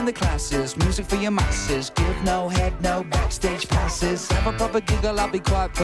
the classes, music for your masses. Give no head, no backstage passes. Have a proper giggle, I'll be quite